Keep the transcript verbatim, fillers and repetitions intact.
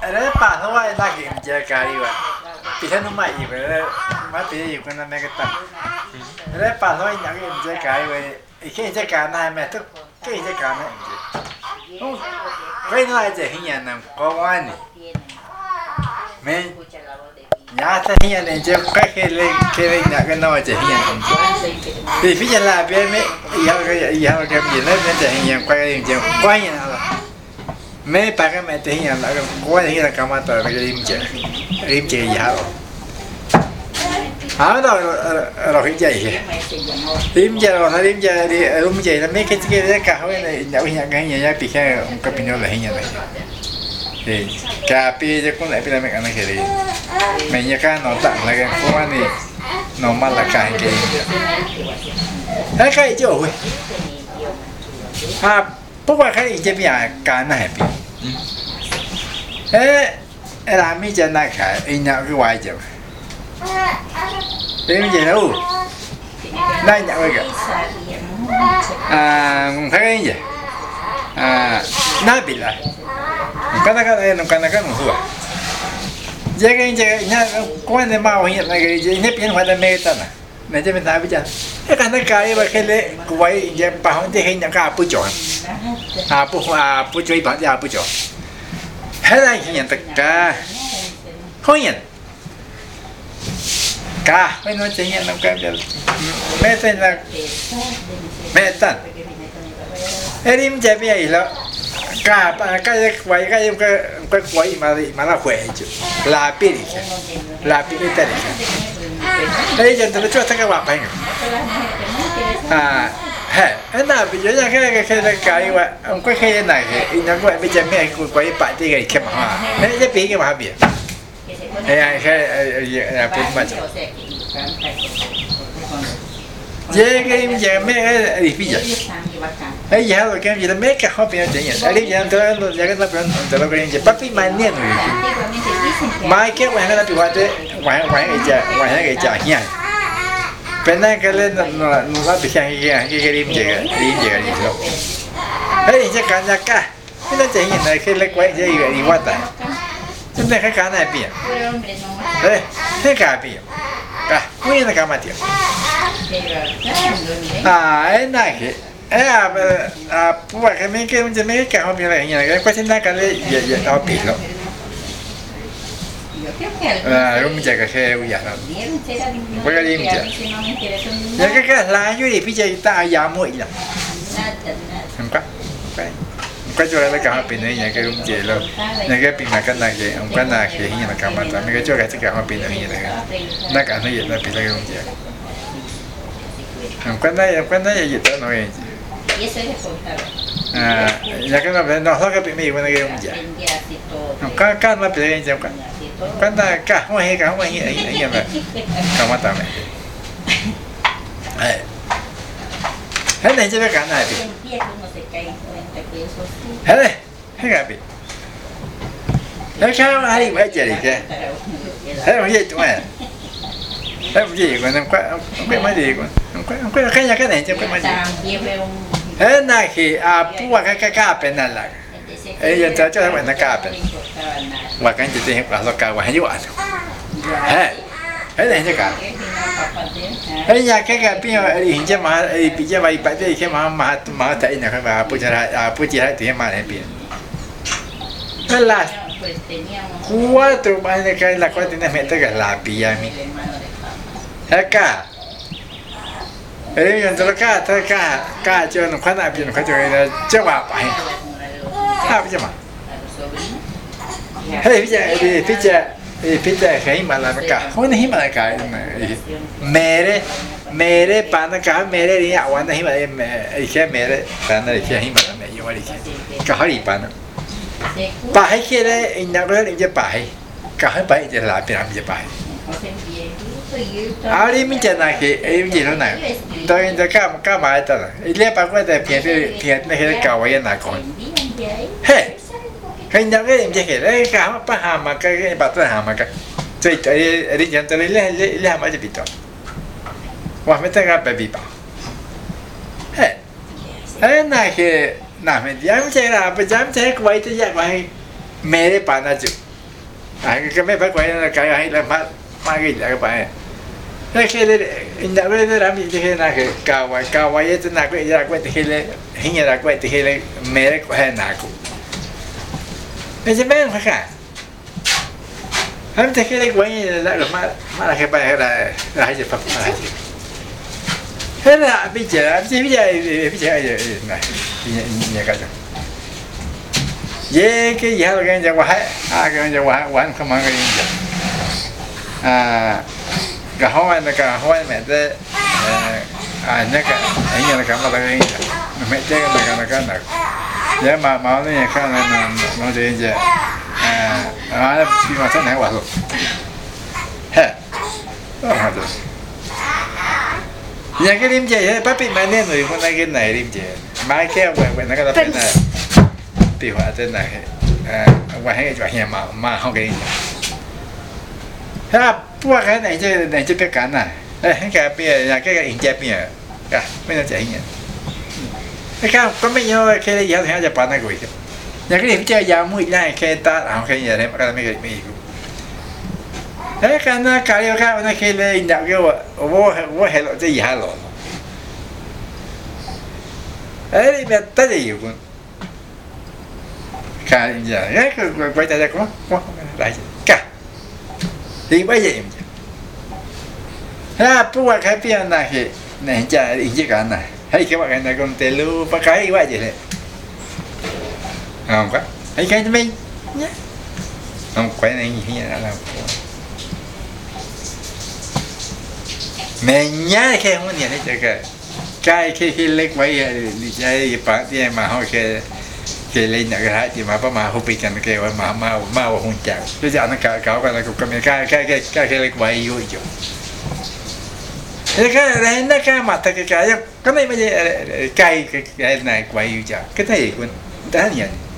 Era para no va a la que ya cariba. Pisa no mai, pero más pide yo con la mega tan. Era para no hay nada que ya cariba. Y que ya cana me to. Que ya cana. Oh, cái nó là chỉ hiện nằm có quan này. Mình nhà ta hiện này chỉ cái cái lên cái lên là cái nó chỉ hiện. Thì bây giờ là bên mấy giờ cái giờ cái gì nó nó chỉ hiện quay cái gì quay như nào rồi. Mấy bà cái mẹ thì hiện là cái quay thì là cái mà tờ cái lim chè lim chè gì hả? Hả đó rồi cái gì? Lim chè rồi thấy lim chè thì lim chè là mấy cái cái cái cả cái này nhậu hiện cái gì nhá bị cái cái pin nó là hiện này. Thì cà phê chứ cũng lại bị làm cái này cái gì? Mình như cái nó tặng là cái quan này nó mà là cái cái cái cái chỗ ấy. À, bố bà cái gì bây giờ cái này bị. Ê, làm mấy chân này cái in nhau cái hoài chứ. Thế gì đâu? Đây nhận cái à, thấy cái gì? À, nó bị lại. Cái này cái này nó cái này cái nó hùa. Giờ cái gì nhá, quan này mau hiện này cái gì nhếp biến hóa là mê ta nè. Này chứ mình thấy bây giờ. Cái cái này cái mà cái lệ quay giờ bà không thể hiện những cái bút chọn. À bút à bút chơi bản giờ bút chọn. Hết này hiện tất cả. Không hiện. Cả, mấy nó chỉ hiện nó cái mẹ tên là mẹ tên. Em chơi bây giờ là cả cái quay cái cái cái quay mà mà là khỏe chứ là bị gì là bị cái tên gì đây giờ tôi cho cái bạn phải à hè anh nào bây giờ cái cái cái cái vậy ông cái cái này thì nó gọi bây giờ mẹ quay bạn đi cái cái mà đấy cái bị cái mà bị cái cái là bị mà giờ cái giờ mẹ đi bây giờ ấy giờ rồi cái gì đó mấy cái hobby nó chỉ nhận ấy giờ tôi tôi giờ cái tôi tôi tôi cái gì bắt đi mai niên rồi mai cái quan nó bị hoài thế hoài hoài cái chả hoài cái chả nhỉ bên này cái lên nó nó bị cái cái cái cái lim gì cái lim gì cái gì đó ấy giờ cái nhà cả cái nó chỉ nhận này cái lấy quay cái gì cái gì quá tài chúng ta cái cái này bị đấy cái cái bị cả nguyên là cái mà tiền à ấy này cái à à bố cái mấy cáiมันจะไม่แก่เขาเป็นอะไรอย่างเงี้ยก็เช่นนั้นกันเลยอย่าอย่าเอาปิดหรอกอ่ารู้มันจะก็แค่อุยานก็ก็ดีมันจะแล้วก็ก็ลายอยู่ดิพี่จะตายาหมดอีกแล้วเห็นปะก็จะอะไรกันเขาเป็นอะไรอย่างเงี้ยก็รู้มันจะแล้วแล้วก็ปีมากันได้เลยผมก็น่าเคยเห็นนะครับมาแต่ไม่ก็ช่วยกันจะกันเขาเป็นอะไรอย่างเงี้ยน่ากันไม่เห็นแล้วเป็นอะไรรู้มันจะผมก็ได้ผมก็ได้อย่าหยุดตัวหน่อยah ya que no no lo que me iban a ir un día no cada cada más pequeño ya cada cada cada como es cada como es ahí ahí me como también eh hết này chưa biết cả này bị hết này hết cả bị hết sao ai mới chơi đi chứ hết không gì tụi mày hết không gì còn không có không biết mấy gì còn không có không có cái nhà cái này chưa có mấy gì thế này thì à bố cái cái cá bên này là ấy giờ cho cho thằng nó cá bên và cái gì thì là nó cá và hay quá thế thế này chứ cả thế nhà cái cái bên này hiện giờ mà bây giờ vậy bây giờ cái mà mà mà thấy này cái mà bố chỉ là à bố chỉ là thì mà này bên thế là quá tụi bạn cái là có tiếng mẹ tới cái là bia mi thế cả ấy giờ tôi cá tôi cá cá cho nó khoan nào nó khoan cho nó chưa vào phải ha bây giờ mà hey bây giờ thì bây giờ thì bây giờ cái mà là cá không phải mà là cá mẹ đấy mẹ đấy bán nó cá mẹ đấy đi ăn nó mà mẹ cái mẹ đấy bán nó cái mà là mẹ yêu đi cá hơi bán bán hay kia đấy anh nói đấyจะไปcá hơiไปจะlàm việc làmจะไปà đi mình chơi này thì em gì thế này tôi tôi cá cá bài đó là lấy bao nhiêu tiền tiền tiền mấy cái cào ấy nào còn hey cái nhà cái em chơi cái đấy cá mà bắt hàng mà cái cái bắt hàng mà cái chơi chơi đi chơi chơi lấy lấy lấy mà chỉ bị đó và mấy cái bé bị bảo hey cái này thì làm gì em chơi là bây giờ em chơi quay tới giờ quay mẹ đấy bán nó chứ ah que me va cuando la caga ahí la más más que la que pa es que le inda vez de la mi dije na que kawa kawa ya te na que ya que te le hinya la que te le me le coge na ko es me no acá antes que le cuente la más más que pa la la hay pa era bicha bicha bicha na ni ni ka ye cái gì đó cái gì quá à cái gì quá quá không mang cái gì à cái hoa này cái hoa mẹ thế à nhớ cái anh nhớ cái mà cái mẹ thế cái cái cái này vậy mà mà nó như cái này nó nó gì vậy à à khi mà thế này quá rồi he đó mà được nhà cái lim chè bác bị mẹ nên rồi con này cái này lim chè mai keo vậy vậy nó cái là này điều hòa trên này à ngoài cái chỗ nhà mà mà không cái ha bua cái này chứ này chứ cái cản này cái cái bia là cái cái hình chế bia à mấy nó chạy nhỉ cái không có mấy nhiêu cái này giờ thì Nhật Bản này quỷ nhà cái điểm chơi giàu mũi này cái ta làm cái gì đấy mà cái mấy cái mấy cái cái nó cái điều khác nó cái này nhận cái wo wo wo hay là cái gì hay rồi ấy bây tới gì cũng cái giờ cái quay tay ra có có lại cả thì bây giờ ha bua cái bia này thì này chả ý gì cả này hay cái bạn này còn tê lu ba cái vậy gì này không có hay cái mình nhé không quay này như thế nào mình nhá cái không nhận thấy cái cái cái cái leg vậy thì cái bạn thì mà họ cái cái lên nhà cái thì mà bắt mà hụt bị cái cái mà mà mà hôn chào bây giờ nó cả cả cái là cũng cái cái cái cái cái lên quay vô rồi cái cái này nó cái mặt cái cái cái này bây giờ cái cái này quay vô chào cái này cũng đã nhận